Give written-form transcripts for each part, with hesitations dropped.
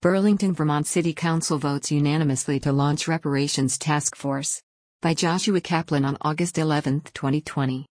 Burlington, Vermont City Council votes unanimously to launch Reparations Task Force. By Joshua Kaplan on August 11, 2020.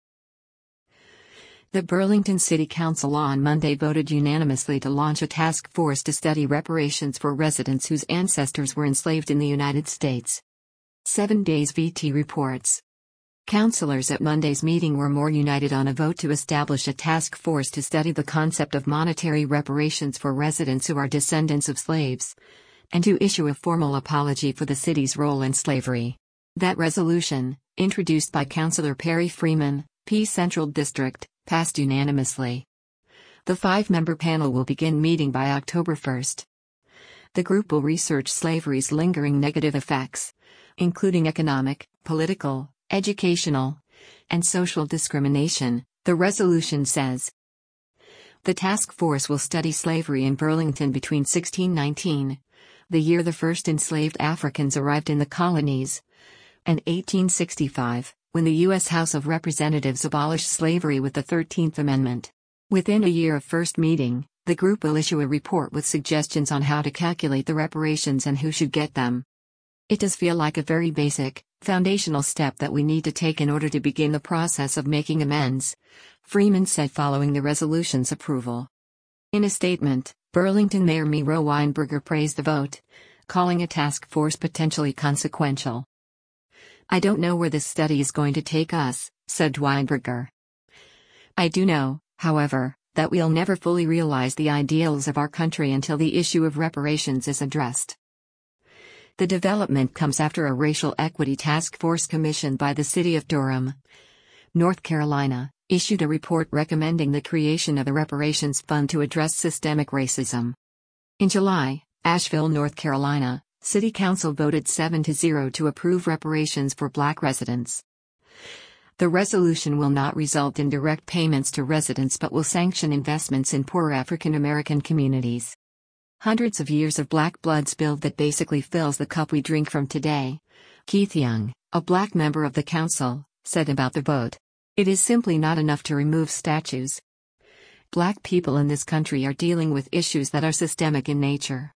The Burlington City Council on Monday voted unanimously to launch a task force to study reparations for residents whose ancestors were enslaved in the United States. 7 Days VT reports. Councilors at Monday's meeting were more united on a vote to establish a task force to study the concept of monetary reparations for residents who are descendants of slaves, and to issue a formal apology for the city's role in slavery. That resolution, introduced by Councilor Perry Freeman, P. Central District, passed unanimously. The 5-member panel will begin meeting by October 1. The group will research slavery's lingering negative effects, including economic, political, educational, and social discrimination, the resolution says. The task force will study slavery in Burlington between 1619, the year the first enslaved Africans arrived in the colonies, and 1865, when the U.S. House of Representatives abolished slavery with the 13th Amendment. Within a year of first meeting, the group will issue a report with suggestions on how to calculate the reparations and who should get them. It does feel like a very basic, foundational step that we need to take in order to begin the process of making amends, Freeman said following the resolution's approval. In a statement, Burlington Mayor Miro Weinberger praised the vote, calling a task force potentially consequential. "I don't know where this study is going to take us," said Weinberger. "I do know, however, that we'll never fully realize the ideals of our country until the issue of reparations is addressed." The development comes after a racial equity task force commissioned by the city of Durham, North Carolina, issued a report recommending the creation of a reparations fund to address systemic racism. In July, Asheville, North Carolina, City Council voted 7-0 to approve reparations for Black residents. The resolution will not result in direct payments to residents but will sanction investments in poor African American communities. "Hundreds of years of Black blood spilled that basically fills the cup we drink from today," Keith Young, a Black member of the council, said about the vote. "It is simply not enough to remove statues. Black people in this country are dealing with issues that are systemic in nature.